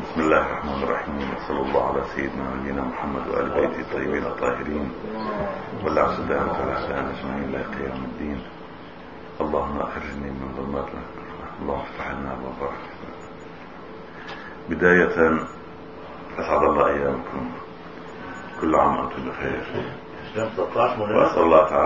بسم الله الرحمن الرحيم، وصلى الله على سيدنا نبينا محمد وآل بيته الطيبين الطاهرين والعبد الدائمة والإحسان أجمعين إلى قيام الدين. اللهم أخرجني من ظلمات الكفر، اللهم افتح لنا أبواب رحمتك. بداية أسعد الله أيامكم، كل عام وأنتم بخير. وأسأل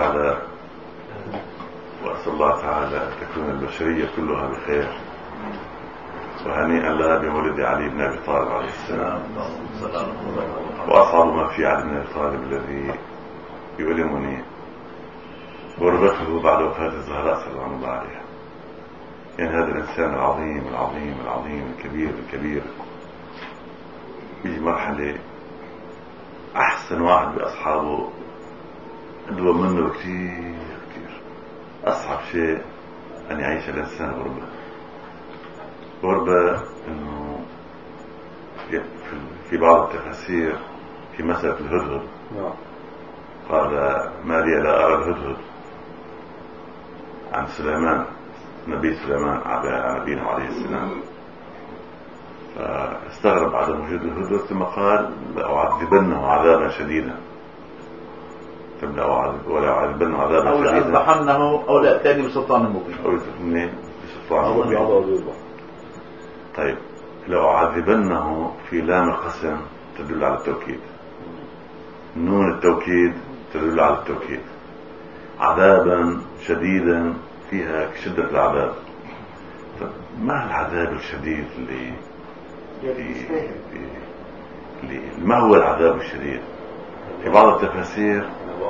الله تعالى أن تكون البشرية كلها بخير، وهنيئا لها بمولد علي بن أبي طالب عليه السلام. وأصعب ما في علي بن أبي طالب الذي يؤلمني غربته بعد وفاة الزهراء سلام الله عليها. يعني هذا الإنسان العظيم العظيم العظيم الكبير الكبير في مرحلة أحسن واحد بأصحابه أدوى منه كثير كثير. أصعب شيء أن يعيش الإنسان غربة إنه في بعض التفاسير في مسألة الهدهد قال: ما لي لا أرى الهدهد، عن سليمان، نبي سليمان على نبينا عليه السلام. فاستغرب عدم وجود الهدهد، ثم قال: لأعذبنه عذابا شديدا، ولا أعذبنه عذابا شديدا، أو لأذبحنه أو لأتاني بسلطان مبين، أو يتفني بسلطان مبين. طيب، لو أعذبنه في لام القسم تدل على التوكيد، نون التوكيد تدل على التوكيد، عذابا شديدا فيها شدة العذاب. طيب، ما العذاب الشديد ما هو العذاب الشديد؟ في بعض التفاسير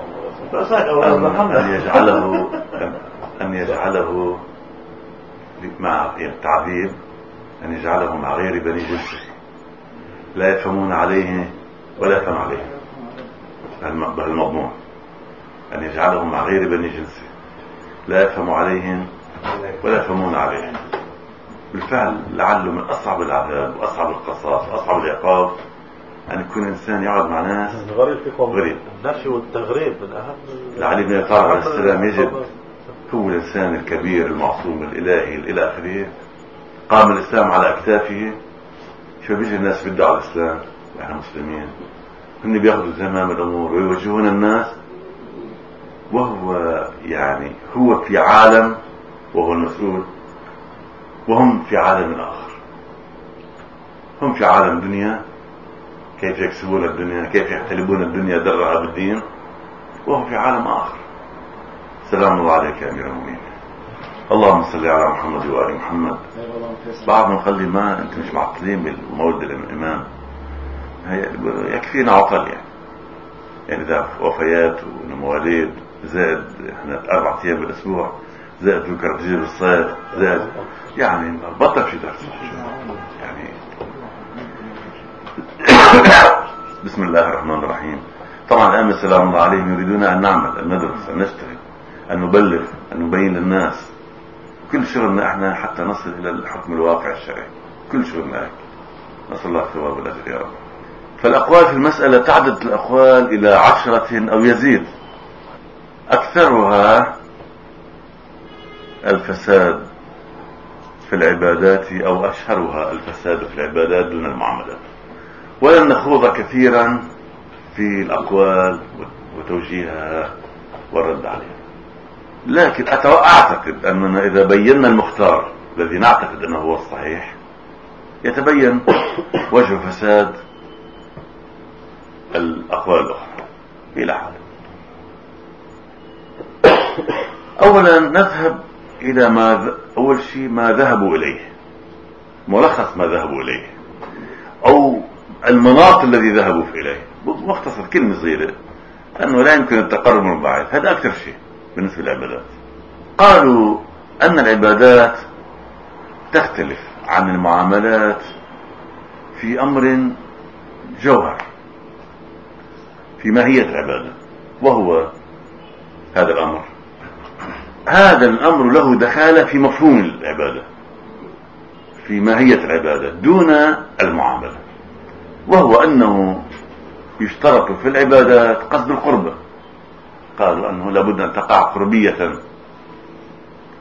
أن يجعله مع التعذيب، أن يجعله مع غير بني جنسه لا يفهمون عليه ولا يفهم عليه. المضمون أن يجعله مع غير بني جنسه لا يفهم عليهم ولا يفهمون عليه. بالفعل لعله من أصعب العذاب وأصعب القصاص وأصعب العقاب أن يكون إنسان يقعد مع ناس غريب. النشي والتغريب الأهم. لعلي بن أبي طالب عليه السلام يجب هو الإنسان الكبير المعصوم الإلهي إلى آخره، قام الإسلام على أكتافه. شو بيجي الناس بيدعوا على الإسلام، إحنا مسلمين، هن بيأخذوا زمام الأمور ويوجهون الناس، وهو يعني هو في عالم وهو المسؤول، وهم في عالم آخر. هم في عالم دنيا، كيف يكسبون الدنيا، كيف يحتلبون الدنيا درها بالدين، وهم في عالم آخر. سلام الله عليك يا أمير المؤمنين. اللهم صل على محمد وآل محمد. بعد ما نخلي ما أنت مش معطلين بالمولد الإمام، يكفينا عطل يعني ذا وفيات ومواليد، زائد احنا 4 أيام بالأسبوع، زائد ذكر تجيب الصيد، زائد يعني بطل في درس يعني. بسم الله الرحمن الرحيم. طبعا الأئمة سلام الله عليهم يريدون أن نعمل، أن ندرس، أن نشتغل، أن نبلغ، أن نبين للناس. كل شغلنا احنا حتى نصل إلى الحكم الواقع الشرعي، كل شغلنا هيك. نسأل الله الثواب والأجر يا رب. فالأقوال في المسألة تعدد الأقوال إلى 10 أو يزيد. أكثرها الفساد في العبادات، أو أشهرها الفساد في العبادات دون المعاملات. ولن نخوض كثيرا في الأقوال وتوجيهها والرد عليها، لكن أعتقد أننا إذا بينا المختار الذي نعتقد أنه هو الصحيح، يتبين وجه فساد الأقوال الأخرى إلى حد. أولا نذهب إلى أول شيء ما ذهبوا إليه، ملخص ما ذهبوا إليه، أو المناط الذي ذهبوا إليه. مختصر كلمة صغيرة، أنه لا يمكن التقرب من الضعيف. هذا أكثر شيء بالنسبة للعبادات. قالوا أن العبادات تختلف عن المعاملات في أمر جوهر، في ماهية العبادة، وهو هذا الأمر له دخالة في مفهوم العبادة، في ماهية العبادة دون المعاملة، وهو أنه يشترط في العبادات قصد القربة. قالوا أنه لابد أن تقع قربية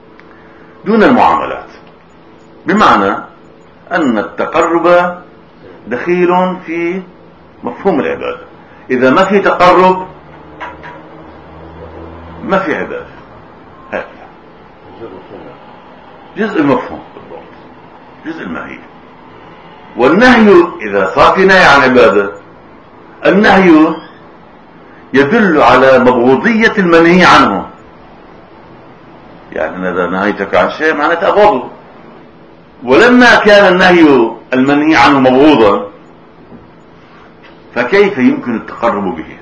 دون المعاملات، بمعنى أن التقرب دخيل في مفهوم العبادة. إذا ما في تقرب ما في عبادة. هكذا جزء المفهوم بالضبط، جزء الماهية. والنهي إذا صار في نهي عن عبادة، النهي يدل على مبغوضية المنهي عنه. يعني إذا نهيتك عن شيء معناته أبغضه، ولما كان النهي المنهي عنه مبغوضا فكيف يمكن التقرب به؟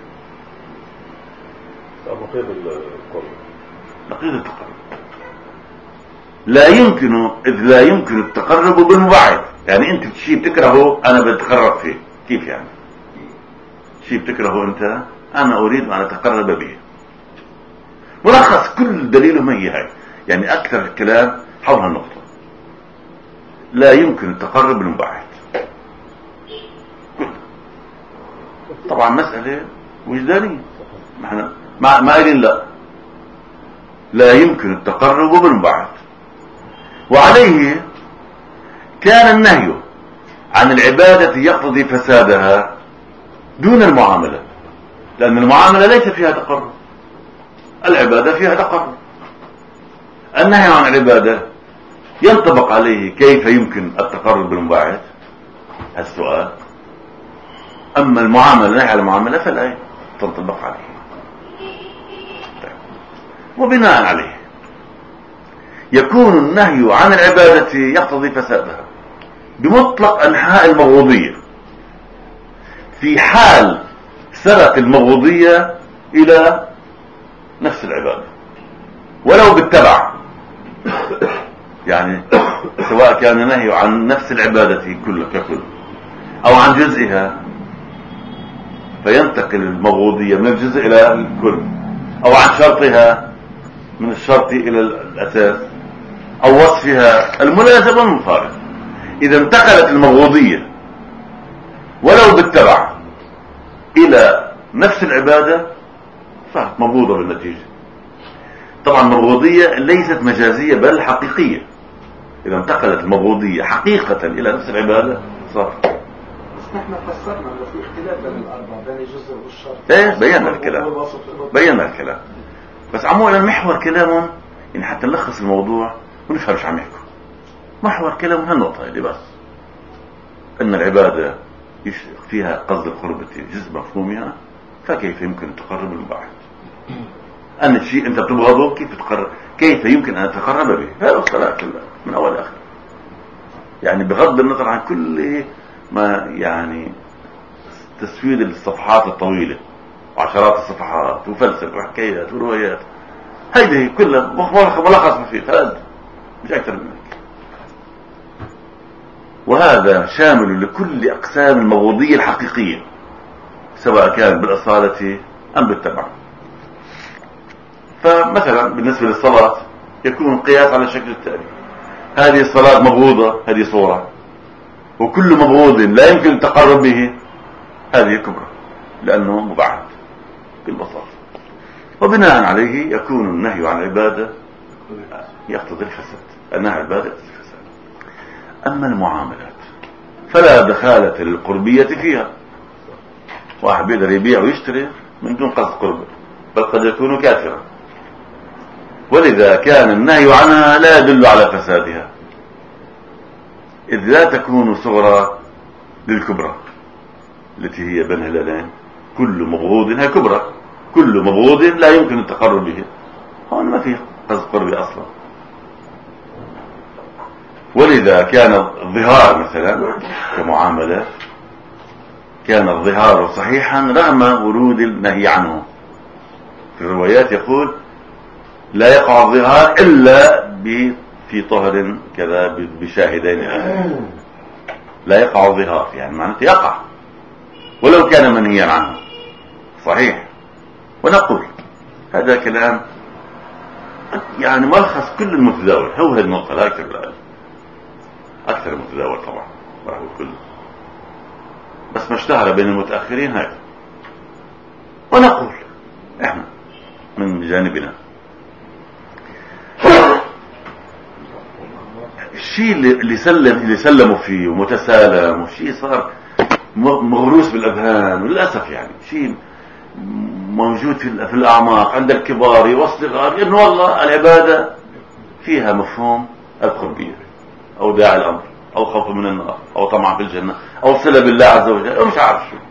نقيض التقرب لا يمكن، إذ لا يمكن التقرب بالمبعد. يعني أنت شيء بتكرهه أنا بتقرب فيه، كيف يعني؟ شيء بتكرهه أنت أنا أريد أن أتقرب به. ملخص كل دليله ما هي هاي، يعني أكثر الكلام حول هالنقطة. لا يمكن التقرب بالمبعد. طبعا مسألة وجدانية، احنا ما قايلين لا يمكن التقرب بالمبعد. وعليه كان النهي عن العبادة يقتضي فسادها دون المعاملة، لأن المعاملة ليس فيها تقرب، العبادة فيها تقرب. النهي عن العبادة ينطبق عليه كيف يمكن التقرب بالمباعد، السؤال. أما المعاملة، النهي عن المعاملة فلا تنطبق عليه. طيب. وبناء عليه يكون النهي عن العبادة يقتضي فسادها بمطلق أنحاء المبغوضية في حال سرت المبغوضية إلى نفس العبادة ولو بالتبع. يعني سواء كان نهي عن نفس العبادة ككل أو عن جزئها، فينتقل المبغوضية من الجزء إلى الكل، أو عن شرطها من الشرط إلى الأساس، أو وصفها الملازم والمفارق. إذا انتقلت المبغوضية ولو بالتبع إلى نفس العبادة صارت مبغوضة بالنتيجة. طبعا المبغوضية ليست مجازية بل حقيقية. إذا انتقلت المبغوضية حقيقة إلى نفس العبادة صار. بس نحن فسرنا انه في اختلاف بين الأربعة، بين الجزء والشرط. ايه بينا الكلام. بس عموما محور كلامهم يعني حتى نلخص الموضوع ونفهم شو عم يحكوا. محور كلامهم هالنقطة اللي بس أن العبادة فيها قصد القربة جزء مفهومها، فكيف يمكن التقرب المباح؟ أن الشيء أنت بتبغضه كيف يمكن أن أتقرب به؟ هذا الصلاة كلها من أول آخر. يعني بغض النظر عن كل ما يعني تسويد الصفحات الطويلة وعشرات الصفحات وفلسفة وحكايات وروايات، هذه كلها ملخص بسيط، هذا مش أكثر منك. وهذا شامل لكل أقسام المبغوضية الحقيقية سواء كان بالأصالة أم بالتبع. فمثلا بالنسبة للصلاة يكون القياس على الشكل التالي: هذه الصلاة مبغوضة، هذه صورة، وكل مبغوض لا يمكن التقرب به هذه كبرى لأنه مبعد بالبساطة. وبناء عليه يكون النهي عن العبادة يقتضي الفساد، النهي عن العبادة يقتضي الفساد. أما المعاملات فلا دخالة للقربية فيها. واحد بيقدر يبيع ويشتري من دون قصد قربة، بل قد يكون كافرا، ولذا كان النهي عنها لا يدل على فسادها، إذ لا تكون صغرى للكبرى التي هي بين هلالين. كل مبغوض هي كبرى، كل مبغوض لا يمكن التقرب به، هون ما في قصد قربة أصلا. ولذا كان الظهار مثلا كمعاملة كان الظهار صحيحا رغم ورود النهي عنه. في الروايات يقول لا يقع الظهار إلا في طهر كذا بشاهدين. لا يقع الظهار يعني معناته يقع ولو كان منهيا عنه، صحيح. ونقول هذا كلام يعني ملخص كل المتداول، هو هذه النقطة لا أكثر الآن، أكثر المتداول طبعا راهو كله، بس ما اشتهر بين المتأخرين هذا. ونقول احنا من جانبنا الشيء اللي سلموا فيه ومتسالم، والشيء صار مغروس بالاذهان، وللاسف يعني شيء موجود في الاعماق عند الكبار والصغار، انه والله العباده فيها مفهوم القربيه او داعي الامر او خوف من النار او طمع في الجنه او صله بالله عز وجل او مش عارف شو،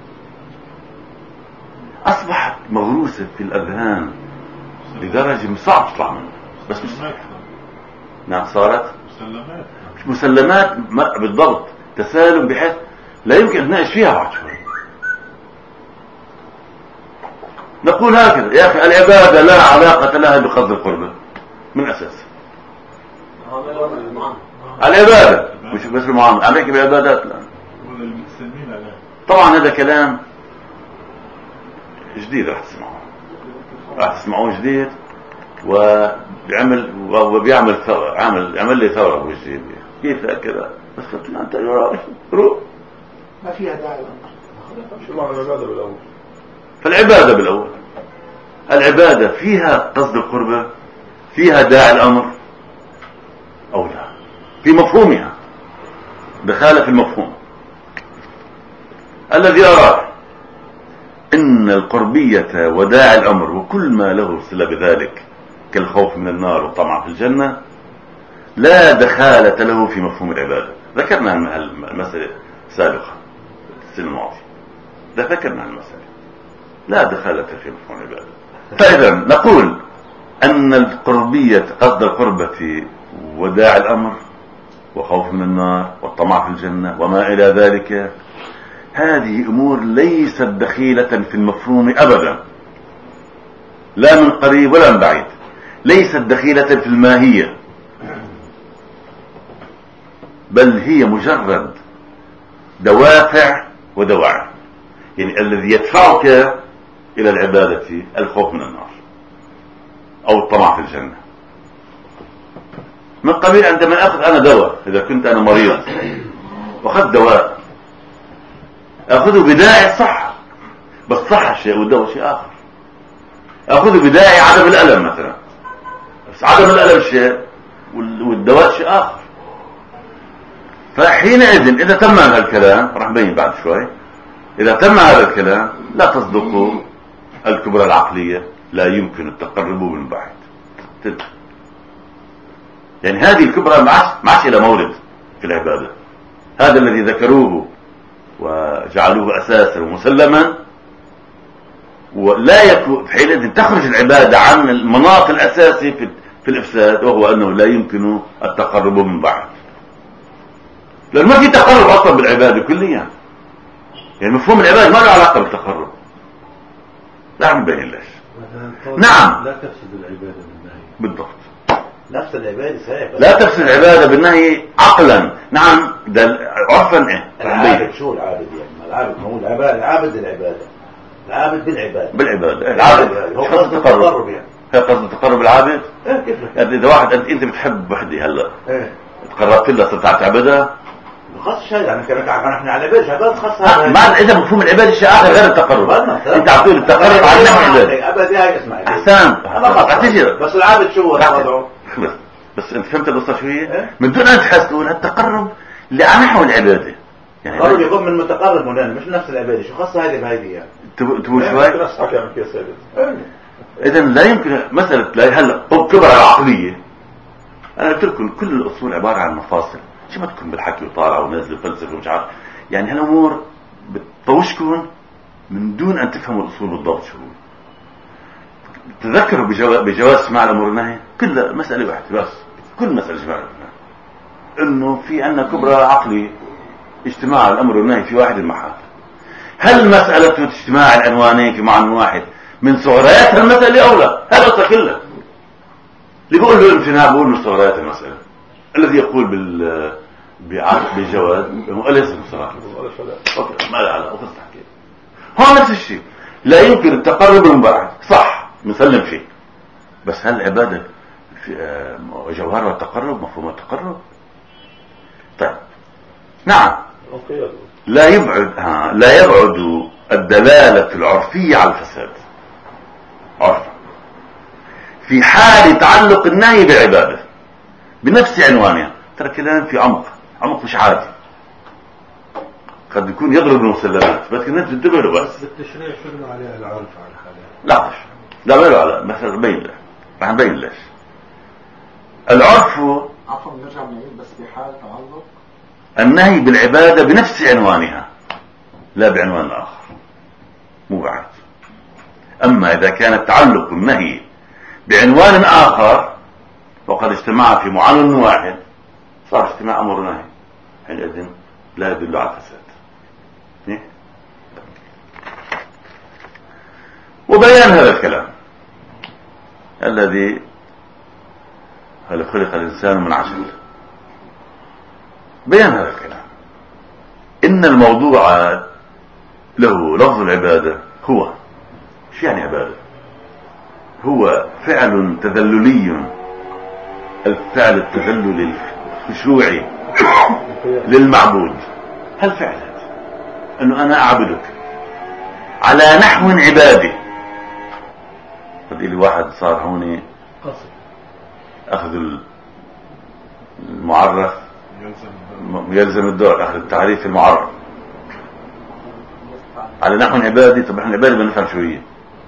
اصبحت مغروسه في الاذهان لدرجه صعب تطلع منها. بس مش نعم صارت مسلمات بالضبط، تسالم بحيث لا يمكن ان نناقش فيها بعد شوي. نقول هكذا يا اخي العباده لا علاقه لها بقصد القربة من اساسها. العباده مش بس المعامله، عليك بعبادات لا. طبعا هذا كلام جديد راح تسمعوه جديد، وبيعمل ثوره، عمل لي ثوره بوجهي كيف هكذا. بس قلت له انت روح ما فيها داعي الامر. شو معنى العباده بالاول؟ فالعباده بالاول، العباده فيها قصد القربة، فيها داعي الامر او لا، في مفهومها دخالة في المفهوم الذي أراه إن القربية وداعي الأمر وكل ما له صلة بذلك كالخوف من النار والطمع في الجنة لا دخالة له في مفهوم العبادة. ذكرنا المسألة سابقا السنة الماضية، ذكرنا المسألة لا دخالة في مفهوم العبادة. فإذا نقول أن القربية قصد القربة وداعي الأمر وخوف من النار والطمع في الجنة وما إلى ذلك، هذه أمور ليست دخيلة في المفهوم أبدا، لا من قريب ولا من بعيد، ليست دخيلة في الماهية، بل هي مجرد دوافع ودواعي. يعني الذي يدفعك إلى العبادة الخوف من النار أو الطمع في الجنة، من قبيل عندما أخذ أنا دواء، إذا كنت أنا مريض وأخذ دواء أخذه بداعي الصحة، بس صحة شيء والدواء شيء آخر. أخذه بداعي عدم الألم مثلا، بس عدم الألم شيء والدواء شيء آخر. فحينئذ إذا تم هذا الكلام، راح نبين بعد شوي، إذا تم هذا الكلام لا تصدقوا الكبرى العقلية لا يمكن التقرب من بعد. يعني هذه الكبرى ما عادش إلى مورد في العبادة، هذا الذي ذكروه وجعلوه أساسا ومسلما، ولا يكون حينئذ تخرج العبادة عن المناط الأساسي في الإفساد، وهو أنه لا يمكن التقرب من بعد، لأن ما في تقرب أصلا بالعبادة كليا. يعني مفهوم العبادة ما له علاقة بالتقرب. لا نبين ليش. نعم لا تفسد العبادة بالنهي. بالضبط، نفس العبادة صحيح، لا تفسد العبادة بالنهي عقلا. نعم ده عرفا ايه العابد. شو العابد يعني؟ العابد هو العابد العبادة، العابد بالعبادة العابد هو قصد التقرب يعني. هي قصد التقرب العابد. كيف يعني اذا واحد انت بتحب وحدي هلا تقربت لها صرت تعبدها، خاص شيء يعني كانك احنا على بالش عبادة خاصة. ما اذا مفهوم العبادة شيء اخر غير التقرب. انت عطول التقرب على نوع العبادة. ابدا هاي اسمع احسان بس العابد شو وضعه؟ بس انت فهمت القصة شو هي؟ من دون ان تحسوا التقرب لنحو العبادة. يعني التقرب يكون من متقرب هنا مش نفس العبادة. شو خاصة هذه بهذه يعني؟ تبغوا شوي؟ كيف اذا لا يمكن مسألة لا هلا كبرى العقلية. انا قلت لكم كل الاصول عبارة عن مفاصل، شو ما تكون بالحكي وطالع ونازل فلسفة ومش عارف، يعني هالامور بتطوشكم من دون ان تفهموا الاصول بالضبط شو. تذكروا بجواز سماع الامور والنهي كل مسألة واحدة، بس كل مسألة سماع الامور والنهي انه في عندنا كبرى عقلي اجتماع الامر والنهي في واحد المحال. هل مسألة اجتماع العنوانين في معنى واحد من صغريات المسألة او لا؟ هذا كله اللي بيقول له الامتناع بيقول له صغريات المسألة. الذي يقول بالجواز ليس بصراحة ما لا لا أخذ تحكي هو نفس الشيء. لا يمكن التقرب من بعد، صح مسلم فيه، بس هل العبادة في جوهرها التقرب، مفهوم التقرب؟ طيب نعم لا يبعد الدلالة العرفية على الفساد عرفا في حال تعلق النهي بالعبادة بنفس عنوانها. ترى كلام في عمق مش عادي. قد يكون يضرب المسلمات، بس انت تنتبه له بس. بالتشريع شنو عليه العنف على الخلايا؟ لا ما له على مثلا بين له، رح نبين ليش. العرف عفوا نرجع نعيد بس بحال تعلق النهي بالعبادة بنفس عنوانها لا بعنوان آخر، مو بعد. أما إذا كان التعلق النهي بعنوان آخر وقد اجتمع في معنى واحد صار اجتماع أمر ونهي، حينئذ لا يدل على الفساد. وبيان هذا الكلام الذي هل خلق الإنسان من عجل، بيان هذا الكلام إن الموضوع له لفظ العبادة هو شو يعني عبادة؟ هو فعل تذللي، الفعل التذللي الخشوعي للمعبود. هل فعل هذا أنه أنا أعبدك على نحو عبادي؟ قد لي واحد صار هوني أخذ المعرف يلزم الدور، أخذ التعريف المعرف على نحو عبادي. طب احنا عبادي بنفهم شو هي؟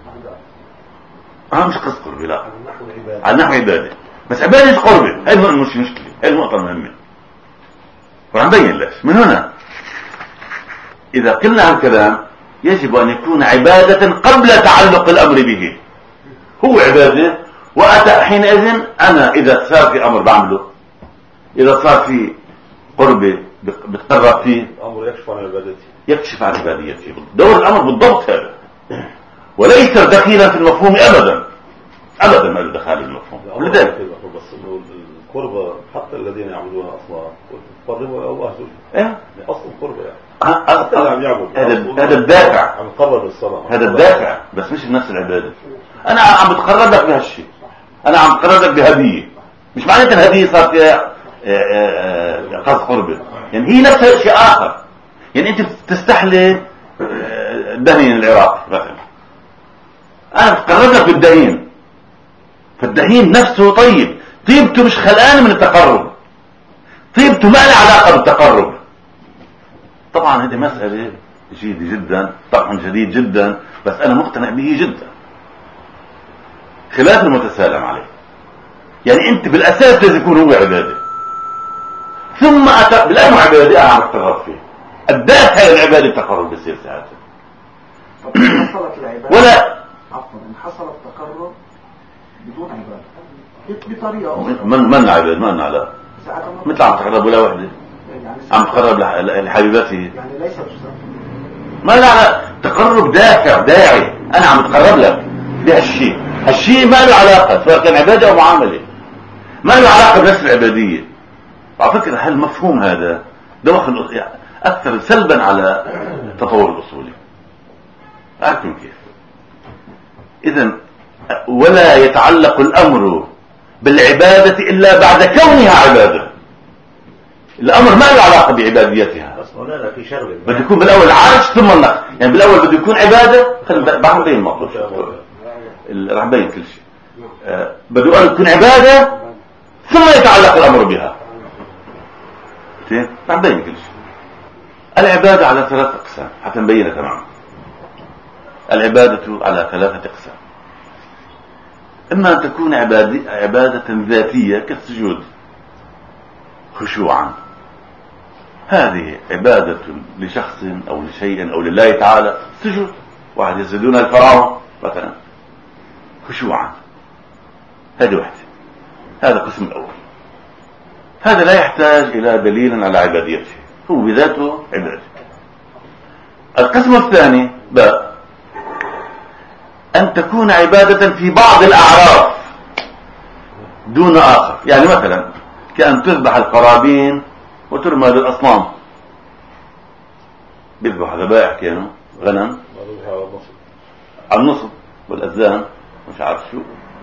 مش قصة قربي، لا على نحو عبادي، بس عبادة قربي هاي مش مشكلة، هاي النقطة المهمة وعم بين ليش. من هنا إذا قلنا هالكلام يجب أن يكون عبادة قبل تعلق الأمر به، هو عبادة وأتى حينئذ أنا إذا صار في أمر بعمله، إذا صار في قربي بتقرب فيه، الأمر يكشف عن عبادتي، يكشف عن عباديته. دور الأمر بالضبط هذا، وليس دخيلا في المفهوم أبدا أبدا، ما له دخل في المفهوم. لذلك بس إنه القربة حتى الذين يعبدون أصلا تقربوا إلى الله إيه أصل القربة يعني هذا الدافع، عم تقرب الصلاة، هذا الدافع، بس مش بنفس العبادة. أنا عم بتقرب لك بهالشيء، أنا عم بتقرب لك بهدية، مش معناتها الهدية صار فيها قصد قربة، يعني هي نفسها شيء آخر. يعني أنت تستحلي دهين العراق مثلا، أنا بتقرب لك بالدهين، فالدهين نفسه طيب، طيبته مش خلقان من التقرب، طيبته ما له علاقة بالتقرب. طبعا هذه مسألة جديدة جدا، طبعا جديد جدا، بس أنا مقتنع به جدا، خلاف المتسالم عليه. يعني أنت بالأساس لازم يكون هو عبادة، ثم أتى بالأمر عبادة أنا عم أتقرب فيه، الدافع العبادة التقرب بصير ساعتها. حصلت العبادة ولا عفوا إن حصل التقرب بدون عبادة بطريقة من عبادة من على مثل عم تقرب ولا وحدة، يعني عم تقرب لحبيبته، يعني ليس جزء ما لا تقرب دافع داعي، أنا عم أتقرب لك بهالشيء، هالشيء ما له علاقة سواء كان عبادة أو معاملة، ما له علاقة بنفس العبادية. على فكرة هالمفهوم هذا دخل أكثر سلبا على التطور الأصولي. أعرفون كيف؟ إذن ولا يتعلق الأمر بالعبادة إلا بعد كونها عبادة. الأمر ما له علاقة بعباديتها، بس هنا في شغله بده يكون بالأول عرش ثم النقل. يعني بالأول بده يكون عبادة، بعد نبين الموضوع رح نبين كل شيء. بده يكون عبادة ثم يتعلق الأمر بها. رح نبين كل شيء. العبادة على 3 أقسام حتى نبينها تماما. العبادة على 3 أقسام، إما أن تكون عبادة ذاتية كالسجود خشوعا، هذه عبادة لشخص أو لشيء أو لله تعالى، سجود، واحد يسجدون الفراعنة مثلا خشوعا، هذه واحدة، هذا القسم الأول، هذا لا يحتاج إلى دليل على عباديته، هو بذاته عبادة. القسم الثاني باء أن تكون عبادة في بعض الأعراف دون آخر، يعني مثلا كأن تذبح القرابين وترمى للأصنام، بيذبح ذبائح كانوا غنم على النصب والأذان مش عارف شو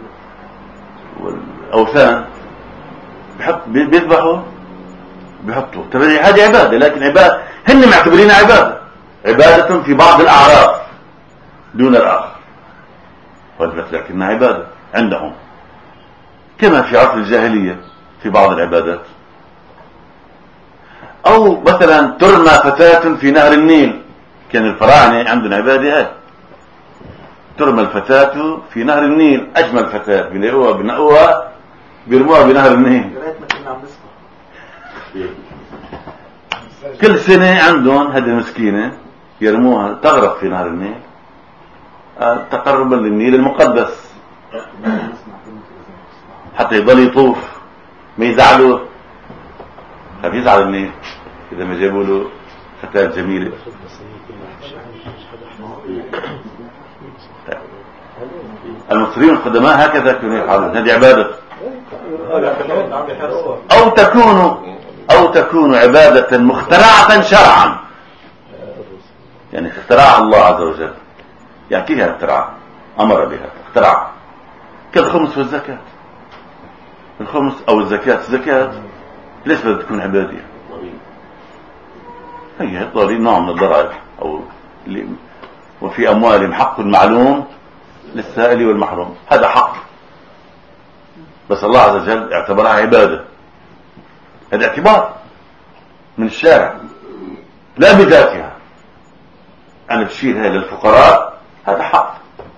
والأوثان، بيذبحوا بيحطوا، تبعي هذه عبادة، لكن عبادة هن معتبرين عبادة في بعض الأعراف دون الآخر، لكنها عبادة عندهم، كما في عصر الجاهلية في بعض العبادات. او مثلا ترمى فتاة في نهر النيل، كان الفراعنة عندهم عبادة هاي، ترمى الفتاة في نهر النيل، اجمل فتاة بنقوها بيرموها بنهر النيل. كل سنة عندهم هذه المسكينة يرموها تغرق في نهر النيل تقربا للنيل المقدس، حتى يضل يطوف ما يزعلوه، خاف يزعل النيل اذا ما جابوا له فتاة جميلة. المصريين القدماء هكذا كانوا يفعلون، هذه عبادة. أو تكون عبادة مخترعة شرعا، يعني اخترعها الله عز وجل. يعني كيف اخترعها؟ أمر بها، اخترعها كالخمس والزكاة. الخمس أو الزكاة ليش بدها تكون عبادية؟ هي ضريب نوع من الضرائب، أو وفي أموالهم حق معلوم للسائل والمحروم، هذا حق، بس الله عز وجل اعتبرها عبادة. هذا اعتبار من الشارع لا بذاتها. أنا بشير هذا للفقراء، هذا حق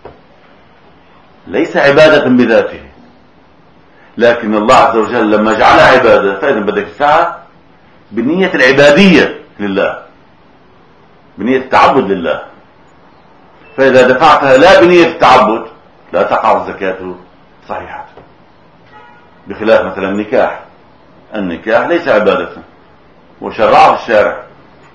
ليس عبادة بذاته، لكن الله عز وجل لما جعلها عبادة فإذا بدك تدفعها بنية العبادية لله، بنية التعبد لله. فإذا دفعتها لا بنية التعبد لا تقع الزكاة صحيحة، بخلاف مثلا النكاح ليس عبادة وشرعه الشارع،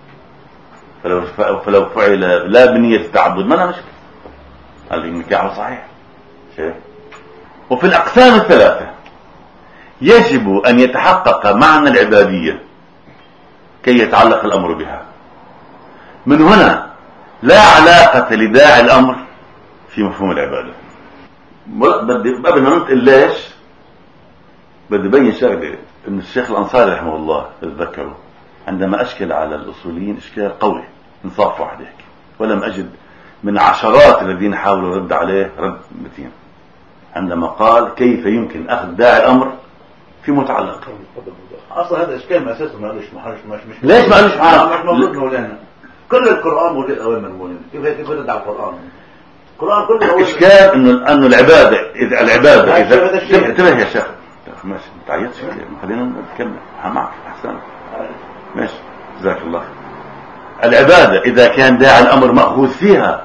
فلو فعل لا بنية التعبد ما لا مشكلة، قال لي النكاح صحيح شيء. وفي الأقسام الثلاثة يجب أن يتحقق معنى العبادية كي يتعلق الأمر بها. من هنا لا علاقة لداعي الأمر في مفهوم العبادة. بدي قبل ما ننتقل ليش بدي بين شغله، ان الشيخ الأنصاري رحمه الله اتذكروا عندما اشكل على الاصوليين اشكال قوي انصاف واحد يحكي، ولم اجد من عشرات الذين حاولوا الرد عليه رد متين، عندما قال كيف يمكن اخذ داعي الامر في متعلق. اصلا هذا اشكال ما اساسه مالوش مش ليش مالوش مش موجود مولانا؟ كل القران موجود اوامر مولانا، كيف يرد على القران كله اشكال انه العباده اذا انتبه يا شيخ ماشي ما تعيطش، خلينا نتكلم معك احسن ماشي جزاك الله. العباده اذا كان داعي الامر ماخوذ فيها،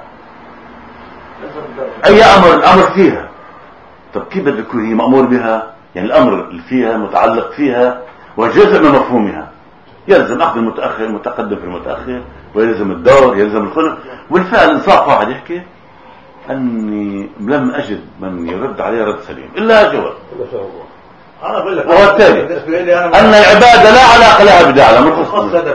اي الامر فيها، طب كيف بدها تكون هي مامور بها؟ يعني الامر اللي فيها متعلق فيها وجزء من مفهومها، يلزم اخذ المتاخر المتقدم في المتاخر، ويلزم الدور، يلزم الخلق. والفعل انصاف واحد يحكي اني لم اجد من يرد عليه رد سليم الا جواب. وهو التالي أن العبادة لا علاقة لها بداعي الأمر.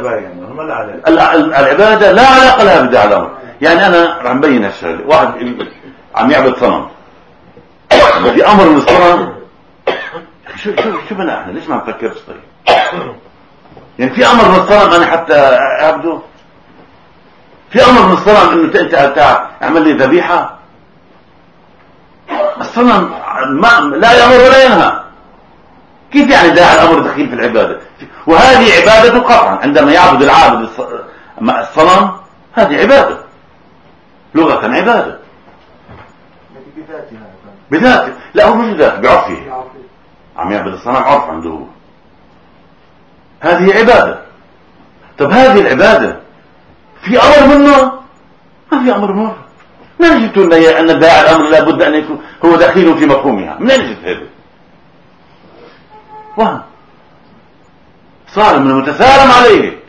العبادة لا علاقة لها بداعي الأمر. يعني أنا رح نبين هالشغله، واحد عم يعبد صنم، بدي أمر من الصنم، شو بنا احنا ليش ما نفكرش؟ طيب يعني في أمر من الصنم أنا حتى أعبده؟ في أمر من الصنم إنه أنت اعمل لي ذبيحة؟ الصنم لا يأمر ولا ينهى. كيف يعني داعي الأمر دخيل في العبادة؟ وهذه عبادة قطعا، عندما يعبد العابد الصنم هذه عبادة لغة، عبادة بذاته. لا هو مش بذاته، بعرفه عم يعبد الصنم، عرف عنده هو، هذه عبادة. طب هذه العبادة في أمر منه؟ ما في أمر منه. من جبتوا أن داعي الأمر لابد أن يكون هو دخيل في مفهومها؟ من جبت هذا؟ وهم صار من المتسالم عليه،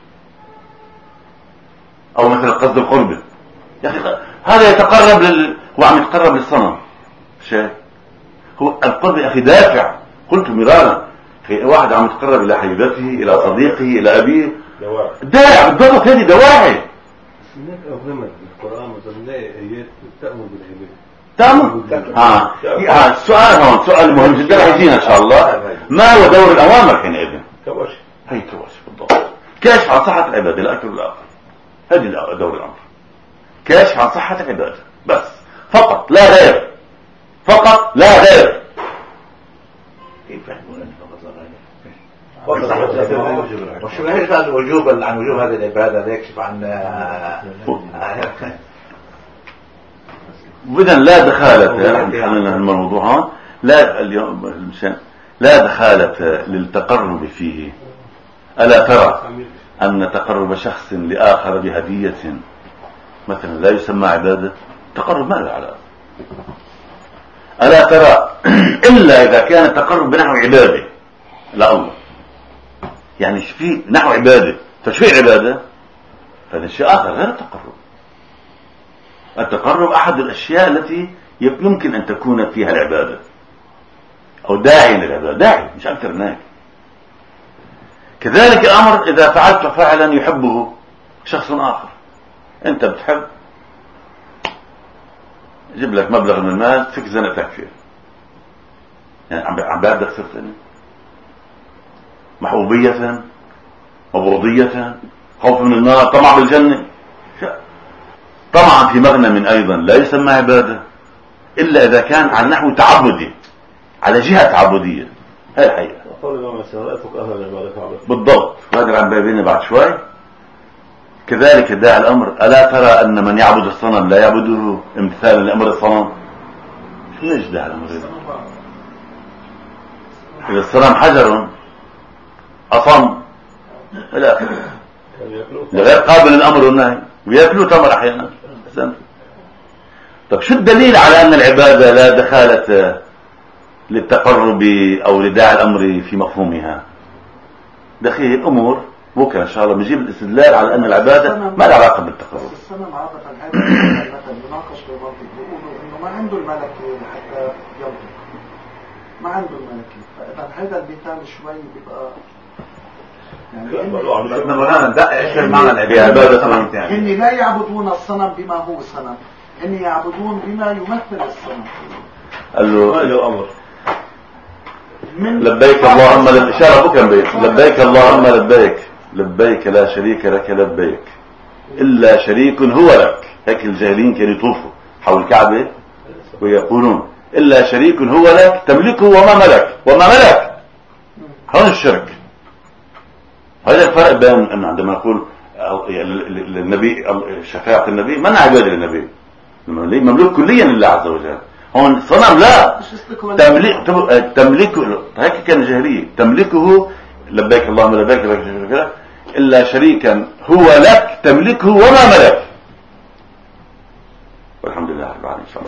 او مثل قصد القرب. يا اخي هذا يتقرب هو عم يتقرب للصنم، شايف؟ هو القرب يا اخي دافع، قلت مرارا، واحد عم يتقرب الى حبيبته، الى صديقه، الى ابيه، داعي بالضبط، هذه دواعي. هناك أظلمت القرآن مثلا آيات تأمر بالعبادة. السؤال هون سؤال مهم جدا رح يجينا ان شاء الله. ما هو دور الاوامر حينئذ؟ كواشف. هي كواشف بالضبط، كاشف عن صحة العبادة لا اكل الاخر. هذه دور الامر، كاشف عن صحة العبادة بس، فقط لا غير، فقط لا غير. كيف يفهمون فقط لا غير؟ وشو هذا الوجوب عن وجوب هذه العبادة لا يكشف عن إذا لا دخالة حللنا الموضوع لا اليوم المشان لا دخالة للتقرب فيه. ألا ترى أن تقرب شخص لآخر بهدية مثلا لا يسمى عبادة؟ تقرب ما له علاقة. ألا ترى إلا إذا كان التقرب بنحو عبادة لا الله، يعني في نحو عبادة فشو عبادة؟ هذا شيء آخر غير التقرب. التقرب أحد الأشياء التي يمكن أن تكون فيها العبادة أو داعي للعبادة، داعي مش أكثر من هيك. كذلك الأمر إذا فعلت فعلا يحبه شخص آخر، أنت بتحب جيب لك مبلغ من المال فيك زنقتك فيه، يعني عم بعدك صرت أنا محبوبية مبغوضية خوف من النار طمع بالجنة، طمعا في مغنم أيضا لا يسمى عبادة إلا إذا كان على نحو تعبدي على جهة تعبدية. هاي الحقيقة بالضبط. هذا عن بابين بعد شوي. كذلك داعي الأمر ألا ترى أن من يعبد الصنم لا يعبده امتثالا لأمر الصنم؟ شو ليش داعي الأمر؟ إذا الصنم حجر أصم إلى آخره غير قابل للأمر والنهي ويأكلوا تمر أحيانا. طب شو الدليل على أن العبادة لا دخالة للتقرب أو لداعي الأمر في مفهومها؟ دخيل أمور بكرة إن شاء الله بنجيب الاستدلال على أن العبادة ما لها علاقة بالتقرب. السنة عادة هذا مثلا يناقش في المنطق بيقولوا إنه ما عنده الملكي حتى ينطق، ما عنده الملكي، فإذا هذا المثال شوي بيبقى يعني إني لا يعبدون الصنم بما هو صنم، إني يعبدون بما يمثل الصنم. قال له أمر لبيك اللهم الإشارة بكم بيك لبيك اللهم لبيك لبيك لا شريك لك لبيك إلا شريك هو لك. هيك الجاهلين كانوا يطوفوا حول الكعبة ويقولون إلا شريك هو لك تملكه وما ملك. هون الشرك. هذا الفرق بين أن عندما نقول النبي شفاعة النبي ما عبادة للنبي مملوك كليا لله عز وجل. هون صنم لا تملكه. هيك كان جاهلية تملكه لبيك اللهم لبيك إلا شريكا هو لك تملكه وما ملك. والحمد لله رب العالمين.